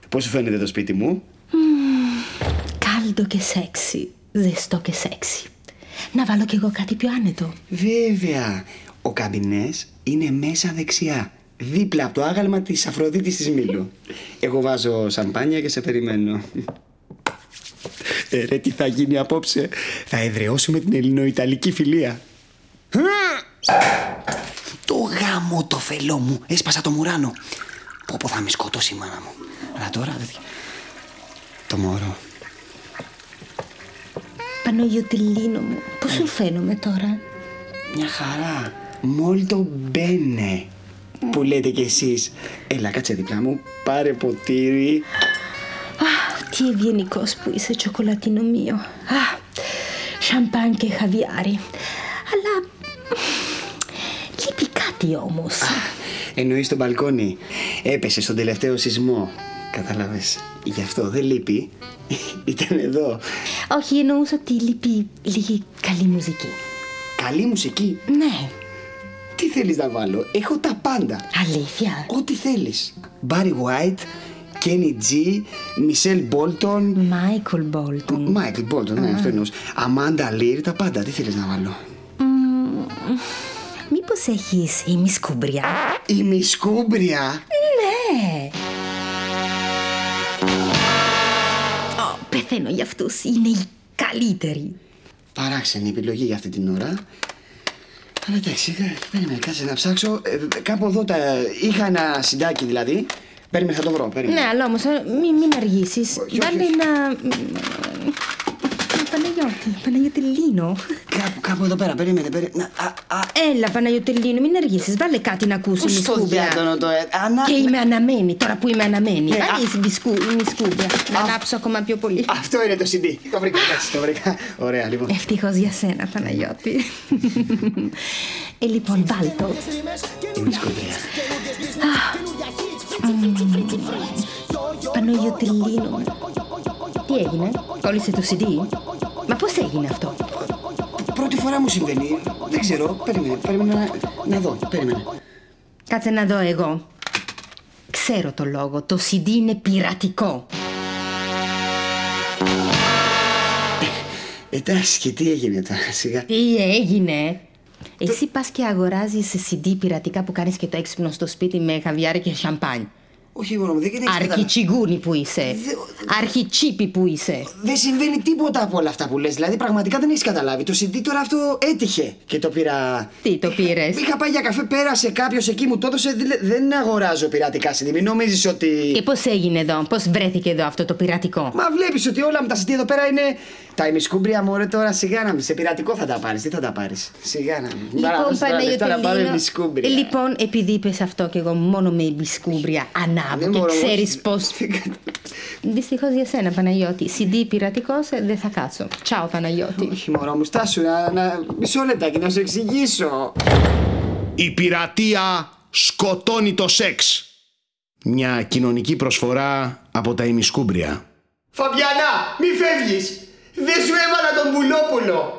Πώς σου φαίνεται το σπίτι μου? Κάλντο και σεξι. Ζεστό και σεξι. Να βάλω κι εγώ κάτι πιο άνετο. Βέβαια. Ο καμπινές είναι μέσα δεξιά, δίπλα από το άγαλμα της Αφροδίτης της Μήλου. Εγώ βάζω σαμπάνια και σε περιμένω. Ρε, τι θα γίνει απόψε? Θα εδραιώσουμε την ελληνοϊταλική φιλία. Το γάμο το φελό μου. Έσπασα το μουράνο. Πω θα με σκοτώσει η μάνα μου. Αλλά τώρα το μωρό. Παναγιωτηλίνο μου, πώς σου φαίνομαι τώρα? Μια χαρά. Molto bene, που λέτε κι εσείς. Έλα, κάτσε δίπλα μου. Πάρε ποτήρι. Τι ευγενικός που είσαι, τσοκολατίνο μείο. Σαμπάν και χαβιάρι. Αλλά λείπει κάτι όμως. Εννοείς στο μπαλκόνι? Έπεσε στον τελευταίο σεισμό. Κατάλαβες? Γι' αυτό δεν λείπει. Ήταν εδώ. Όχι, εννοούσα ότι λείπει λίγη καλή μουσική. Καλή μουσική? Ναι. Τι θέλεις να βάλω? Έχω τα πάντα. Αλήθεια? Ό,τι θέλεις. Barry White, Kenny G, Michelle Bolton. Michael Bolton. Michael Bolton, ναι, αυτό εννοούσα. Amanda Lear, τα πάντα. Τι θέλεις να βάλω? Μήπως έχεις ημισκούμπρια? Ημισκούμπρια? Ναι. Πεθαίνω για αυτούς. Είναι οι καλύτεροι. Παράξενη επιλογή για αυτή την ώρα. Αλλά εντάξει, περίμενε, κάτσε να ψάξω. Κάπου εδώ τα είχα, ένα συντάκι δηλαδή. Περίμενε, θα το βρω. Περίμενε. Ναι, αλλά όμως μην αργήσεις. Βάλε ένα... Παναγιωτηλίνο. Κάπου εδώ πέρα, περίμενε. Έλα, Παναγιωτηλίνο, μην αργήσεις. Βάλε κάτι να ακούσει η μισκούμπρια. Και είμαι αναμένη, τώρα που είμαι αναμένη. Βάλε η μισκούμπρια. Να ανάψω ακόμα πιο πολύ. Αυτό είναι το CD. Το βρήκα, το βρήκα. Ωραία, λοιπόν. Ευτυχώς για σένα, Παναγιώτη. Λοιπόν, βάλ' το. Η μισκούμπρια. Παναγιωτηλίνο. Τι έγινε, κόλλησε το CD? Μα πώς έγινε αυτό? Πρώτη φορά μου συμβαίνει. Δεν ξέρω, περίμενε να δω. Περίμενε. Κάτσε να δω εγώ. Ξέρω το λόγο, το CD είναι πειρατικό. Εντάξει, και τι έγινε τώρα, σιγά? Τι έγινε? Εσύ πας και αγοράζεις CD πειρατικά που κάνεις και το έξυπνο στο σπίτι με χαβιάρι και σαμπάνι. Όχι μόνο, δεν έχεις Αρχιτσιγκούνι που είσαι. Αρχιτσίπη που είσαι. Δεν συμβαίνει τίποτα από όλα αυτά που λες. Δηλαδή, πραγματικά δεν έχεις καταλάβει. Το CD τώρα αυτό έτυχε και το πήρα. Τι το πήρες? Είχα πάει για καφέ, πέρασε κάποιος εκεί, μου το έδωσε. Δεν αγοράζω πειρατικά CD. Μην νομίζεις ότι. Και πώς έγινε εδώ, πώς βρέθηκε εδώ αυτό το πειρατικό? Μα βλέπεις ότι όλα με τα CD εδώ πέρα είναι. Τα ημισκούμπρια μου, ωραία, τώρα σιγά να μην. Σε πειρατικό θα τα πάρεις. Τι θα τα πάρεις? Σιγά να μην. Λοιπόν, Παναγιωτηλίνο. Λοιπόν, επειδή είπες αυτό και εγώ μόνο με ημισκούμπρια ανάβω και ξέρεις πώς. Δυστυχώς για σένα, Παναγιώτη. CD πειρατικός δεν θα κάτσω. Τσάω, Παναγιώτη. Όχι, μωρό μου, στάσου μισό λεπτάκι να σου εξηγήσω. Η πειρατεία σκοτώνει το σεξ. Μια κοινωνική προσφορά από τα ημισκούμπρια. Φαβιανά, μη φεύγεις. Δεν σου έβαλα τον πουλόπουλο.